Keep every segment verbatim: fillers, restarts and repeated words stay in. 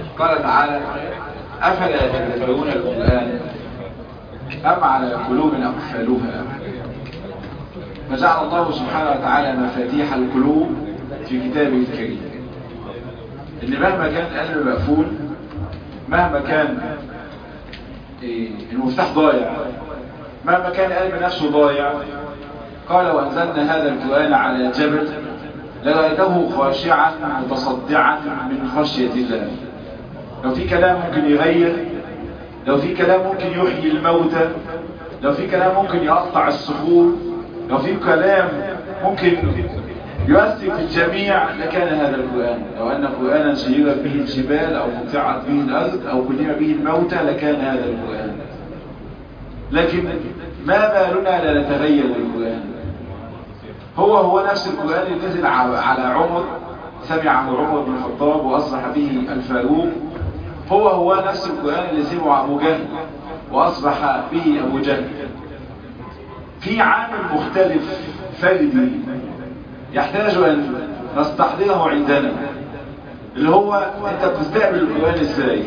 قال تعالى: أفلا يتدبرون القرآن أم على قلوب أقفالها؟ فجعل الله سبحانه وتعالى مفاتيح القلوب في كتابه الكريم، إن مهما كان القلب مقفول، مهما كان المفتاح ضايع، مهما كان القلب نفسه ضايع، قال: وأنزلنا هذا القرآن على جبل لرأيته خاشعا متصدعا من خشية الله. لو في كلام ممكن يغير، لو في كلام ممكن يحيي الموتى، لو في كلام ممكن يقطع الصخور، لو في كلام ممكن يؤثر في الجميع، لكان هذا القرآن. لو أن قرآنا سيرت به الجبال أو قطعت به الأرض أو كلم به الموتى لكان هذا القرآن. لكن ما بالنا لا نتغير القرآن؟ هو هو نفس القرآن اللي نزل على عمر، سمعه عمر بن الخطاب وأصبح به الفاروق. هو هو نفس القرآن اللي سمعه أبو جهل وأصبح به أبو جهل. في عامل مختلف فردي يحتاج أن نستحضره عندنا، اللي هو أنت بتستقبل القرآن إزاي؟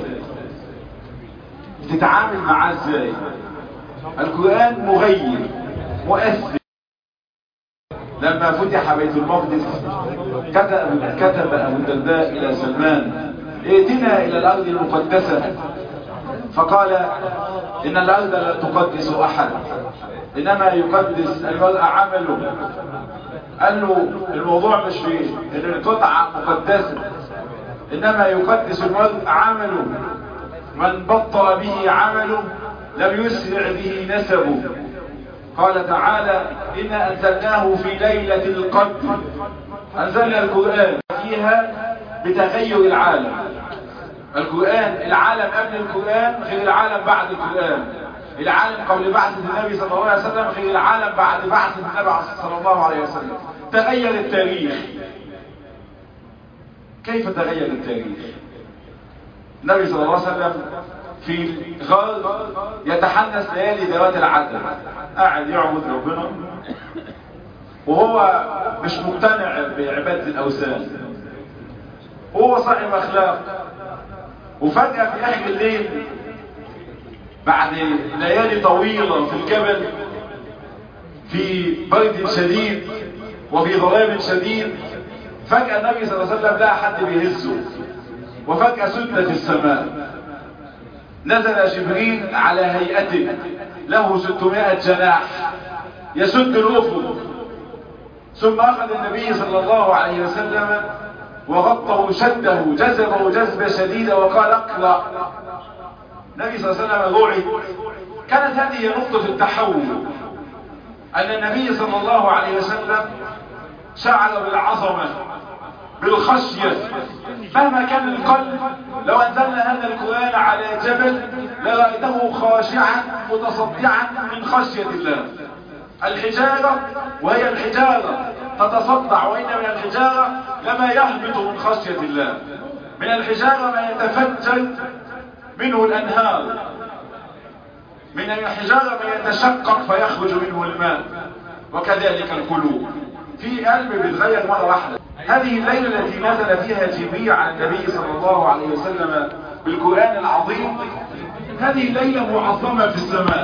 بتتعامل معاه إزاي؟ القرآن مغير مؤثر. لما فتح بيت المقدس كتب كتب أبو الدرداء إلى سلمان: ائتنا إلى الأرض المقدسة. فقال: إن الأرض لا تقدس أحد، إنما يقدس المرء عمله. قال له: الموضوع مش في إن القطعة مقدسة، إنما يقدس المرء عمله. من بطأ به عمله لم يسرع به نسبه. قال تعالى: إنا أنزلناه في ليلة القدر. أنزلنا القرآن فيها بتغير العالم. القرآن، العالم قبل القرآن غير العالم بعد القرآن. العالم قبل بعثة النبي صلى الله عليه وسلم غير العالم بعد بعثة النبي صلى الله عليه وسلم. تغير التاريخ. كيف تغير التاريخ؟ النبي صلى الله عليه وسلم في غار يتحنس ليالي ذوات العدل، قاعد يعبد ربنا وهو مش مقتنع بعبادة الأوثان، وهو صاحب أخلاق. وفجأة في آخر الليل بعد ليالي طويلة في الجبل في برد شديد وفي ظلام شديد، فجأة النبي صلى الله عليه وسلم لقى حد بيهزه، وفجأة سدت السماء. نزل جبريل على هيئته له ستمائة جناح يسد الأفق، ثم أخذ النبي صلى الله عليه وسلم وغطه شده جذبه جذبة شديدة وقال: اقرأ. النبي صلى الله عليه وسلم رعب. كانت هذه نقطة التحول، أن النبي صلى الله عليه وسلم شعر بالعظمة بالخشية. مهما كان القلب، لو أنزلنا هذا القرآن على جبل لرأيته خاشعا متصدعا من خشية الله. الحجارة، وهي الحجارة تتصدع، وإن من الحجارة لما يهبط من خشية الله. من الحجارة ما يتفجر منه الأنهار، من الحجارة ما يتشقق فيخرج منه الماء. وكذلك القلوب، في قلب بيتغير مرة واحدة. هذه الليلة التي نزل فيها جبريل على النبي صلى الله عليه وسلم بالقرآن العظيم، هذه الليلة معظمة في السماء.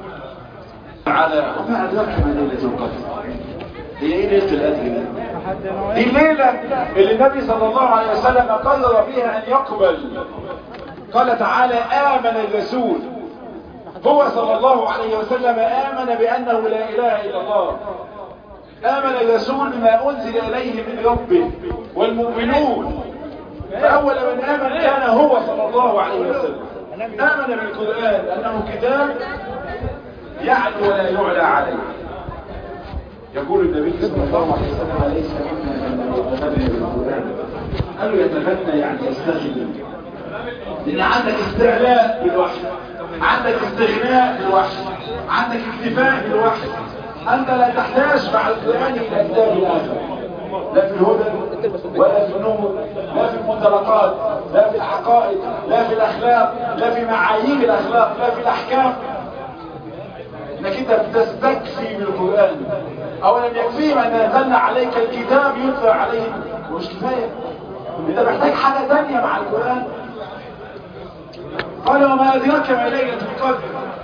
على وما أدراك ما ليلة القدر؟ هي ايه ليلة القدر؟ دي الليلة اللي النبي صلى الله عليه وسلم قرر فيها أن يقبل. قال تعالى: آمن الرسول. هو صلى الله عليه وسلم آمن بأنه لا إله إلا الله. آمن الرسول بما أنزل إليه من ربه والمؤمنون. فأول من آمن كان هو صلى الله عليه وسلم. آمن بالقرآن أنه كتاب يعلو ولا يعلى عليه. يقول النبي صلى الله عليه وسلم: ليس منا من بالقرآن. قالوا: يتغنى يعني يستغني، لأن عندك استعلاء بالوحي، عندك استغناء بالوحي، عندك اكتفاء بالوحي. أنت لا تحتاج مع القرآن إلى كتاب آخر، لا في الهدى ولا في النور، لا في المنطلقات، لا في العقائد، لا في الأخلاق، لا في معايير الأخلاق، لا في الأحكام. انك انت بتستكفي بالقرآن. اولا يكفيهم ان نزلنا عليك الكتاب يتلى عليهم، مش كفاية، انت محتاج حاجة تانية مع القرآن. قال وما أدراك ما ليلة القدر.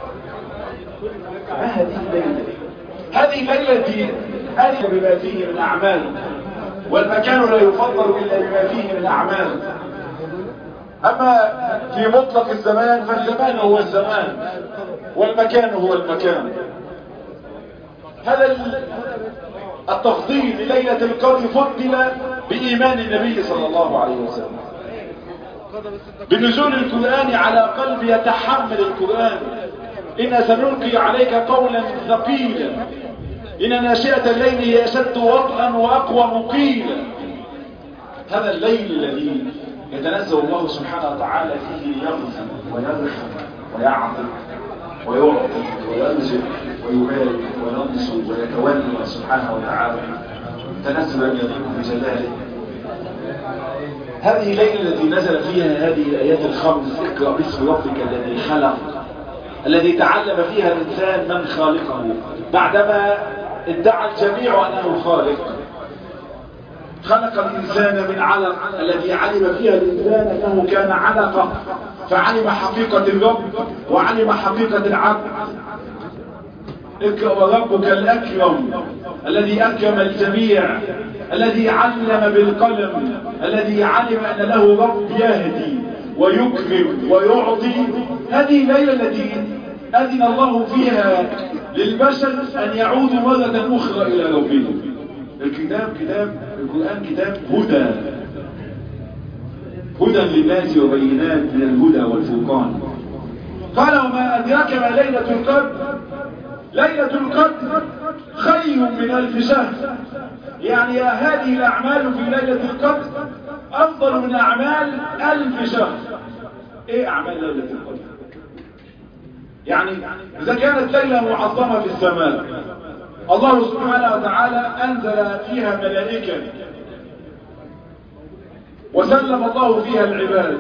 ما هذه الليلة؟ هذه الليلة هذه بما فيه من أعمال، والمكان لا يفضل إلا بما فيه من أعمال. أما في مطلق الزمان فالزمان هو الزمان والمكان هو المكان. هذا التفضيل لليلة القدر فضل بإيمان النبي صلى الله عليه وسلم، بنزول القرآن على قلب يتحمل القرآن. إن سنلقي عليك قولا ثقيلا إن ناشئة الليل هي أشد وطئا وأقوى مقيلا. هذا الليل الذي يتنزل الله سبحانه وتعالى فيه يغزل ويرحم ويعطف ويعطي ويرزق ويبارك وينصر ويتولى سبحانه وتعالى تنزلا يليق بجلاله. هذه الليلة التي نزل فيها هذه الآيات الخمس: اقرأ باسم ربك الذي خلق، الذي تعلم فيها الإنسان من خالقه بعدما ادعى الجميع أنه خالق. خلق الإنسان من علق، الذي علم فيها الإنسان أنه كان علقة فعلم حقيقة الرب وعلم حقيقة العبد. اقرأ وربك الأكرم الذي أكرم الجميع، الذي علم بالقلم، الذي علم أن له رب يهدي ويكرم ويعطي. هذه الليلة التي أذن الله فيها للبشر أن يعودوا مرة أخرى إلى ربهم. الكتاب كتاب القرآن كتاب هدى، هدى للناس وبينات من الهدى والفرقان. قال وما أدراك ما ليلة القدر. ليلة القدر خير من ألف شهر، يعني هذه الأعمال في ليلة القدر أفضل من أعمال ألف شهر. إيه أعمال ليلة القدر؟ يعني إذا كانت ليلة معظمة في السماء الله سبحانه وتعالى أنزل فيها ملائكة وسلم الله فيها العباد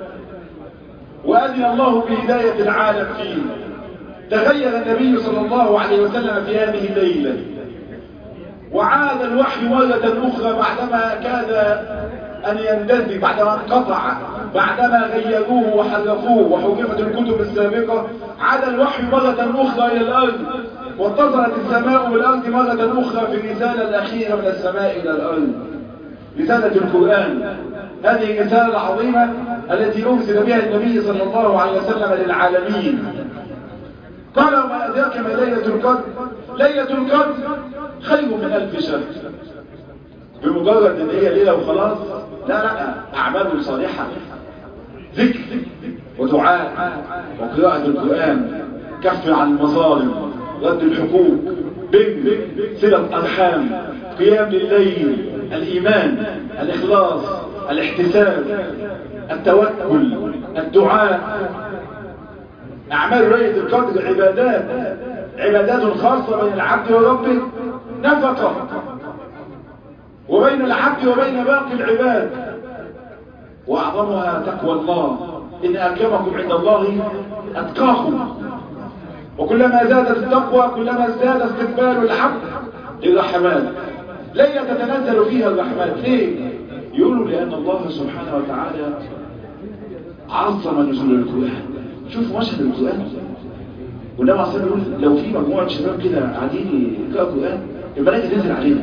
وأذن الله بهداية العالم فيه. تغير النبي صلى الله عليه وسلم في هذه الليلة وعاد الوحي مرة أخرى بعدما كاد أن يندثر، بعدما انقطع، بعدما غيروه وحذفوه وحرفت الكتب السابقة. عاد الوحي مرة أخرى إلى الأرض، واتصلت السماء بالأرض مرة أخرى في الرسالة الأخيرة من السماء إلى الأرض، رسالة القرآن. هذه الرسالة العظيمة التي أرسل بها النبي صلى الله عليه وسلم للعالمين. قال وما أدراك ما ليلة القدر. ليلة القدر خير من ألف شهر. بمجرد ان هي ليلة وخلاص؟ لا لا، أعمال صالحة، ذكر ودعاء وقراءة القرآن، كف عن المظالم، رد الحقوق، بر، صلة أرحام، قيام الليل، الإيمان، الإخلاص، الاحتساب، التوكل، الدعاء. أعمال ليلة القدر عبادات، عبادات خاصة بين العبد وربه، نفقة وبين العبد وبين باقي العباد، وأعظمها تقوى الله. إن أكرمكم عند الله أتقاكم. وكلما زادت التقوى كلما ازداد استقبال العبد للرحمات. ليلة تتنزل فيها الرحمات. ليه؟ يقولوا لأن الله سبحانه وتعالى عظم نزول القرآن. شوفوا مشهد القرآن، والنبي عليه الصلاة والسلام يقول لو في مجموعة شباب كده قاعدين يقرأوا القرآن الملائكة تنزل علينا.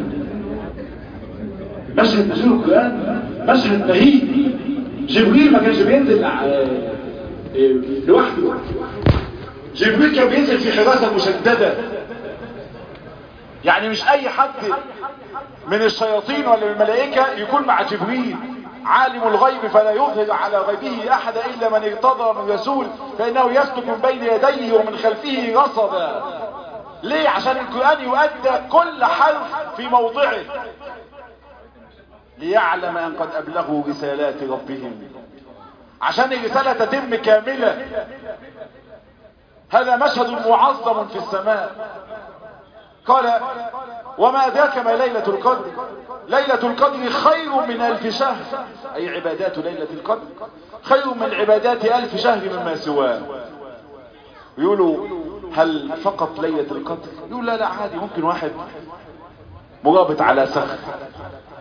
مشهد نزول القرآن مشهد مهيب. جبريل ما كانش بينزل لوحده، جبريل كان بينزل في حراسة مشددة. يعني مش اي حد من الشياطين ولا من الملائكة يكون مع جبريل. عالم الغيب فلا يظهر على غيبه احد الا من ارتضى من رسول فانه يسلك من بين يديه ومن خلفه رصدا. ليه؟ عشان القرآن يؤدى كل حرف في موضعه، ليعلم ان قد ابلغوا رسالات ربهم، عشان الرسالة تتم كاملة. هذا مشهد معظم في السماء. قال وما ذاك ما ليلة القدر. ليلة القدر خير من ألف شهر، أي عبادات ليلة القدر خير من عبادات ألف شهر مما سواه. يقولوا هل فقط ليلة القدر؟ يقول لا لا، عادي، ممكن واحد مرابط على صخر،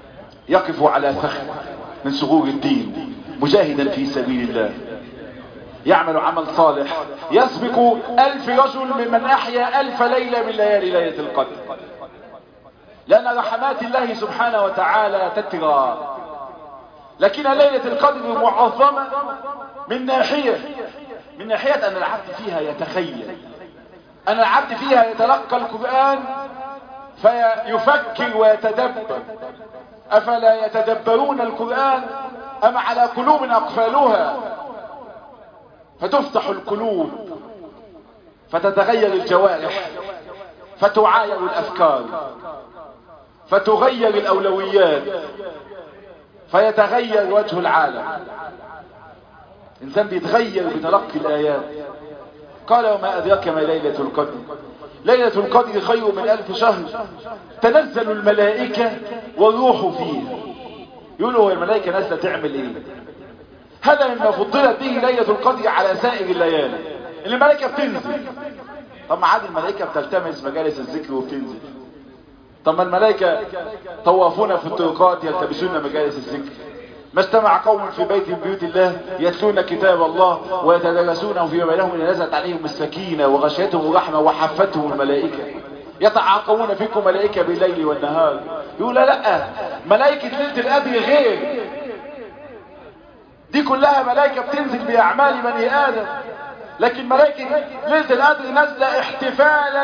يقف على صخر من صخور الدين مجاهدا في سبيل الله، يعمل عمل صالح يسبق ألف رجل ممن أحيا ألف ليلة من ليالي ليلة القدر، لأن رحمات الله سبحانه وتعالى تترى. لكن ليلة القدر معظمة من ناحية من ناحية أن العبد فيها يتخيل، أن العبد فيها يتلقى القرآن فيفكر ويتدبر. أفلا يتدبرون القرآن أم على قلوب أقفالها؟ فتفتح القلوب فتتغير الجوارح، فتعاير الأفكار، فتغير الأولويات، فيتغير وجه العالم. إنسان بيتغير بتلقي الآيات. قال وما أدراك ما ليلة القدر؟ ليلة القدر خير من ألف شهر تنزل الملائكة والروح فيها. يقولوا هو الملائكة نازلة تعمل ايه؟ هذا مما فضلت به ليلة القدر على سائر الليالي. الملائكة بتنزل. طب ما عاد الملائكة بتلتمس مجالس الذكر وبتنزل. طب ما الملائكة طوافون في الطرقات يلتمسون مجالس الذكر. ما اجتمع قوم في بيت من بيوت الله يتلون كتاب الله ويتدارسونه فيما بينهم إلا نزلت عليهم السكينة وغشيتهم الرحمة وحفتهم الملائكة. يتعاقبون فيكم ملائكة بالليل والنهار. يقول لا لا، ملائكة ليلة القدر غير دي، كلها ملائكة بتنزل بأعمال بني آدم. لكن ملائكة ليلة القدر نزل احتفالا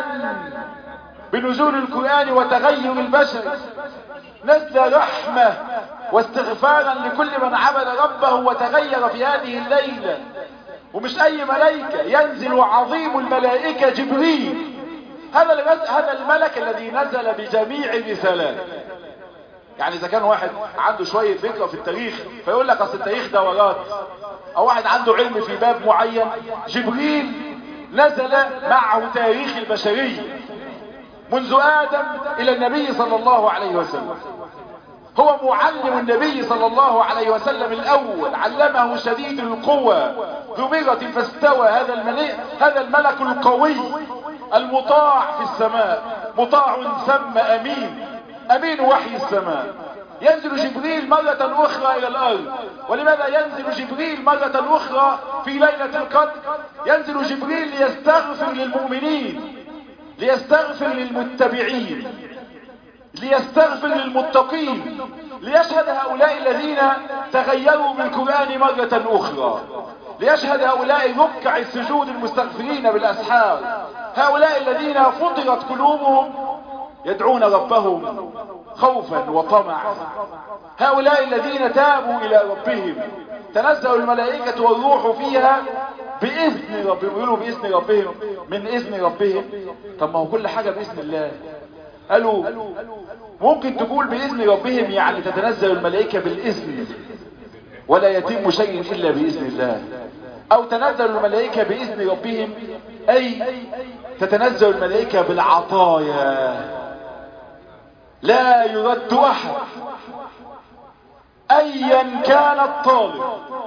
بنزول القرآن وتغير البشر، نزل رحمة واستغفارا لكل من عبد ربه وتغير في هذه الليلة. ومش أي ملائكة، ينزل عظيم الملائكة جبريل، هذا هذا الملك الذي نزل بجميع الرسالات. يعني إذا كان واحد عنده شوية فكرة في التاريخ فيقول لك أصل التاريخ دورات، أو واحد عنده علم في باب معين، جبريل نزل معه تاريخ البشرية منذ آدم إلى النبي صلى الله عليه وسلم. هو معلم النبي صلى الله عليه وسلم الأول، علمه شديد القوى ذو مرة فاستوى. هذا الملك هذا الملك القوي المطاع في السماء، مطاع ثم أمين، أمين وحي السماء. ينزل جبريل مرة أخرى إلى الأرض. ولماذا ينزل جبريل مرة أخرى في ليلة القدر؟ ينزل جبريل ليستغفر للمؤمنين، ليستغفر للمتبعين، ليستغفر للمتقين، ليشهد هؤلاء الذين تغيروا بالقرآن مرة أخرى، ليشهد هؤلاء ركع السجود المستغفرين بالأسحار، هؤلاء الذين فطرت قلوبهم يدعون ربهم خوفا وطمعا، هؤلاء الذين تابوا إلى ربهم. تنزل الملائكة والروح فيها بإذن ربهم. يقولوا بإذن ربهم، من إذن ربهم. طب ما هو كل حاجة بإذن الله. قالوا ممكن تقول بإذن ربهم يعني تتنزل الملائكة بالإذن ولا يتم شيء إلا بإذن الله، أو تنزل الملائكة بإذن ربهم أي تتنزل الملائكة بالعطايا لا يرد أحد أيا كان الطالب.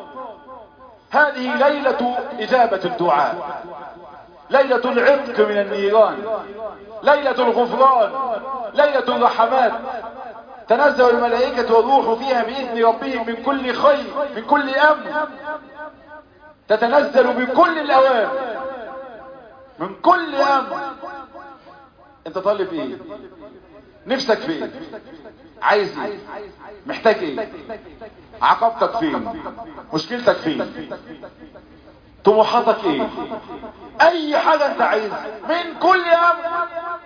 هذه ليلة إجابة الدعاء، ليلة العتق من النيران، ليلة الغفران، ليلة الرحمات. تنزل الملائكة والروح فيها بإذن ربهم من كل خير، من كل أمر. تتنزل بكل الأوامر، من كل أمر. أنت طالب إيه؟ نفسك في إيه؟ عايز إيه؟ محتاج إيه؟ عقبتك فين؟ مشكلتك فين؟ طموحاتك إيه؟ أي حاجة أنت عايزها من كل أمر.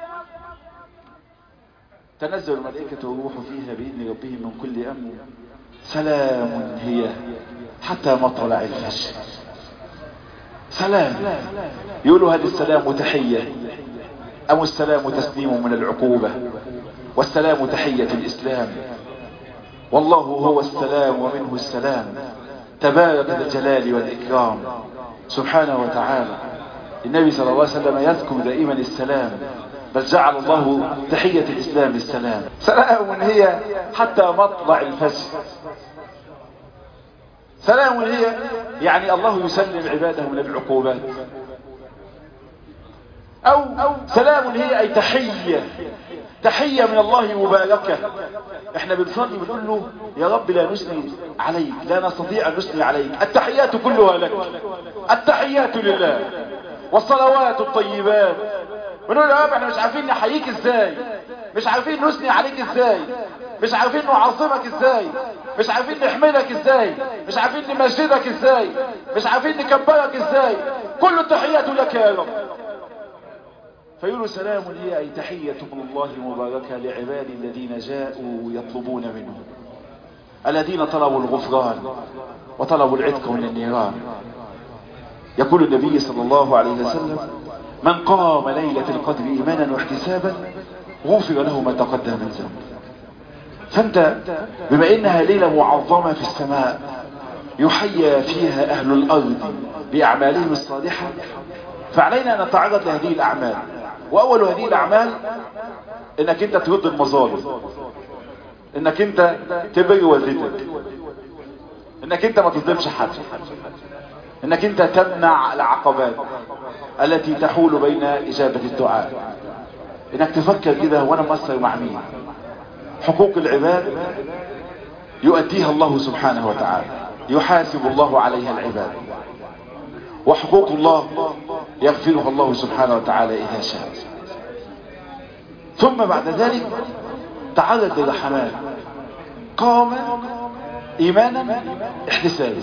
تنزل الملائكة والروح فيها بإذن ربهم من كل أمر سلام هي حتى مطلع الفجر. سلام. يقولوا هذا السلام تحية، أم السلام تسليم من العقوبة، والسلام تحية الإسلام. والله هو السلام ومنه السلام، تبارك ذا الجلال والإكرام سبحانه وتعالى. النبي صلى الله عليه وسلم يذكر دائما السلام، بل جعل الله تحية الإسلام السلام. سلام هي حتى مطلع الفجر. سلام هي يعني الله يسلم عباده من العقوبات، أو سلام هي أي تحية تحية من الله مباركة. احنا بنصلي بنقول له يا رب لا نثني عليك، لا نستطيع ان نثني عليك، التحيات كلها لك، التحيات لله والصلوات الطيبات. بنقول له يا رب احنا مش عارفين نحييك ازاي، مش عارفين نثني عليك ازاي، مش عارفين نعظمك ازاي، مش عارفين نحمدك ازاي، مش عارفين نمجدك ازاي، مش عارفين نكبرك ازاي. كل التحيات لك يا رب. فيقولوا سلام هي أي تحية من الله مباركة لعبادي الذين جاءوا يطلبون منه، الذين طلبوا الغفران وطلبوا العتق من النيران. يقول النبي صلى الله عليه وسلم من قام ليلة القدر إيمانا واحتسابا غفر له ما تقدم من ذنب. فانت بما انها ليلة معظمة في السماء يحيى فيها اهل الارض باعمالهم الصالحة، فعلينا ان نتعرض لهذه الاعمال. واول هذه الاعمال انك انت ترد المظالم، انك انت تبر والدتك، انك انت ما تظلمش حد، انك انت تمنع العقبات التي تحول بين اجابة الدعاء، انك تفكر كده وانا مقصر مع مين. حقوق العباد يؤديها الله سبحانه وتعالى، يحاسب الله عليها العباد، وحقوق الله يغفرها الله سبحانه وتعالى إذا شاء. ثم بعد ذلك تعرض للرحمات، قام إيمانا احتسابا.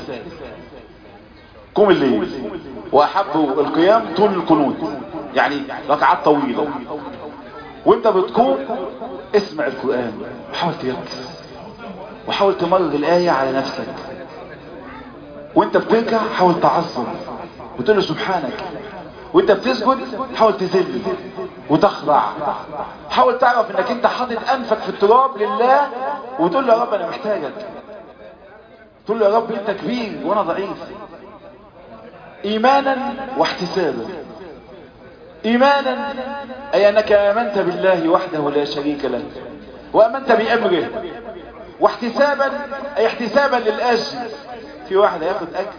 قم الليل وأحبوا القيام طول القنوت، يعني ركعات طويلة، وانت بتقوم اسمع القرآن وحاول تركز وحاول تمرر الآية على نفسك، وانت بتركع حاول تعظم وتقول له سبحانك، وانت بتسجد حاول تذل وتخضع، حاول تعرف انك انت حاطط انفك في التراب لله وتقول له يا رب انا محتاجك، تقول له يا رب انت كبير وانا ضعيف. ايمانا واحتسابا. ايمانا اي انك امنت بالله وحده لا شريك له وامنت بامره، واحتسابا اي احتسابا للاجر. في واحد هياخد اجر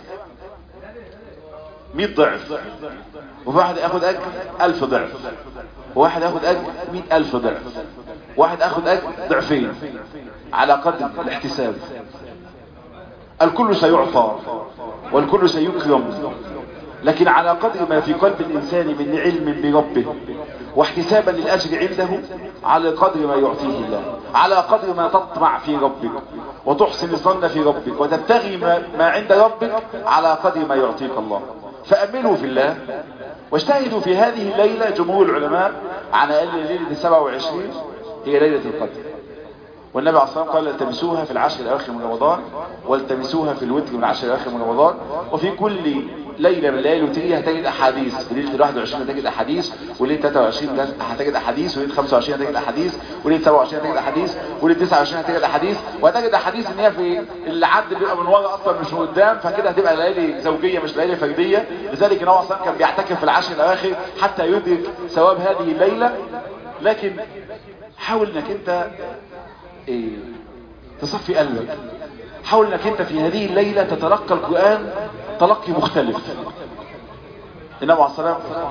مئة ضعف، وواحد ياخد اجر الف ضعف، وواحد ياخد اجر مئة الف ضعف، واحد ياخد اجر ضعفين على قدر الاحتساب. الكل سيعطى والكل سيكرم، لكن على قدر ما في قلب الإنسان من علم بربه واحتسابا للأجر عنده، على قدر ما يعطيه الله، على قدر ما تطمع في ربك وتحسن الظن في ربك وتبتغي ما, ما عند ربك، على قدر ما يعطيك الله. فأمنوا في الله واجتهدوا في هذه الليلة. جمهور العلماء على أن ليلة سبعة وعشرين هي ليلة القدر، والنبي عليه الصلاة والسلام قال التمسوها في العشر الأواخر من رمضان والتمسوها في الوتر من العشر الأواخر من رمضان. وفي كل ليلة من الليالي الوترية هتجد أحاديث. في ليلة الواحد وعشرين هتجد أحاديث، وليلة ثلاثة وعشرين هتجد أحاديث، وليلة خمسة وعشرين هتجد أحاديث، وليلة سبعة وعشرين هتجد أحاديث، وليلة تسعة وعشرين هتجد أحاديث. وهتجد أحاديث إن هي في اللي عد بيبقى من ورا أصلا مش من قدام، فكده هتبقى ليالي زوجية مش ليالي فردية. لذلك النبي صلى الله عليه وسلم كان بيعتكف في العشر الأواخر حتى يدرك ثواب هذه الليلة. لكن حاول إنك أنت إيه تصفي قلبك، حاول انك انت في هذه الليلة تتلقى القرآن تلقي مختلف. النبي عليه الصلاة والسلام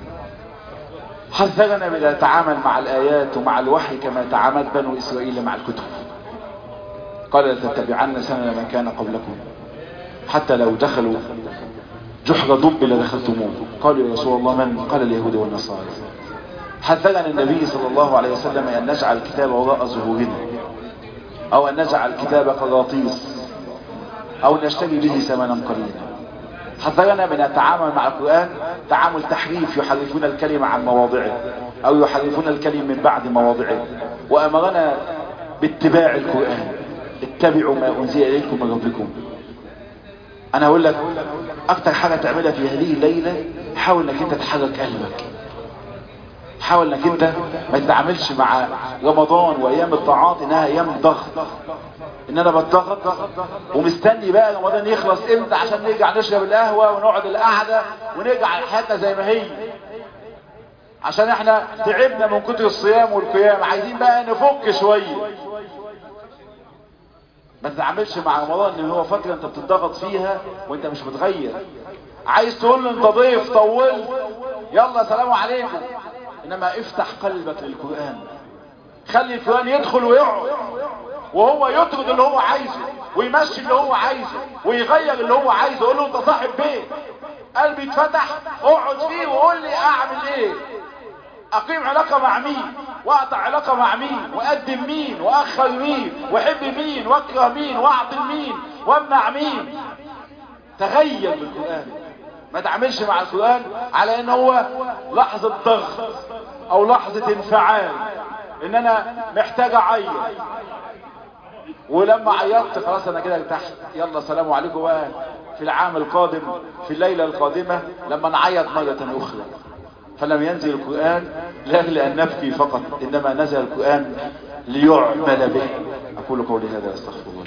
حذرنا من ان نتعامل مع الآيات ومع الوحي كما تعامل بنو إسرائيل مع الكتب. قال لتتبعن سنن من كان قبلكم حتى لو دخلوا جحر ضب لدخلتموه. قالوا يا رسول الله من؟ قال اليهود والنصارى. حذرنا النبي صلى الله عليه وسلم ان نجعل الكتاب وراء ظهورنا، او ان نجعل الكتاب قراطيس، او نشتري به ثمنا قليلا. حذرنا من التعامل مع القرآن تعامل تحريف، يحرفون الكلمة عن مواضعه او يحرفون الكلمة من بعد مواضعه. وامرنا باتباع القرآن، اتبعوا ما انزل اليكم من ربكم. انا اقول لك اكتر حاجة تعملها في هذه الليلة، حاول انك انت تحرك قلبك، حاول انك انت ما تتعاملش مع رمضان وايام الطاعات انها ايام ضغط، ان انا بتضغط ومستني بقى رمضان يخلص امتى عشان نرجع نشرب القهوة ونقعد القعدة ونرجع حياتنا زي ما هي، عشان احنا تعبنا من كتر الصيام والقيام، عايزين بقى نفك شوية. ما تتعاملش مع رمضان ان هو فترة انت بتضغط فيها وانت مش متغير. عايز تقول له انت ضيف طولت، يلا سلام عليكم، انما افتح قلبك للقرآن، خلي القرآن يدخل ويقعد، وهو يطرد اللي هو عايزه ويمشي اللي هو عايزه ويغير اللي هو عايزه. قول له انت صاحب بيت، قلبي اتفتح، اقعد فيه وقول لي اعمل ايه، اقيم علاقة مع مين واقطع علاقة مع مين، واقدم مين واخر مين، واحب مين واكره مين، واعطي مين وامنع مين. تغير بالقرآن، ما تعملش مع القرآن على ان هو لحظة ضغط او لحظة انفعال، ان انا محتاج اعيط، ولما عيطت خلاص انا كده ارتحت، يلا سلام عليكم بقى في العام القادم في الليلة القادمة لما نعيط مرة اخرى. فلم ينزل القرآن لاجل ان نبكي فقط، انما نزل القرآن ليعمل به. اقول قولي هذا استغفر الله.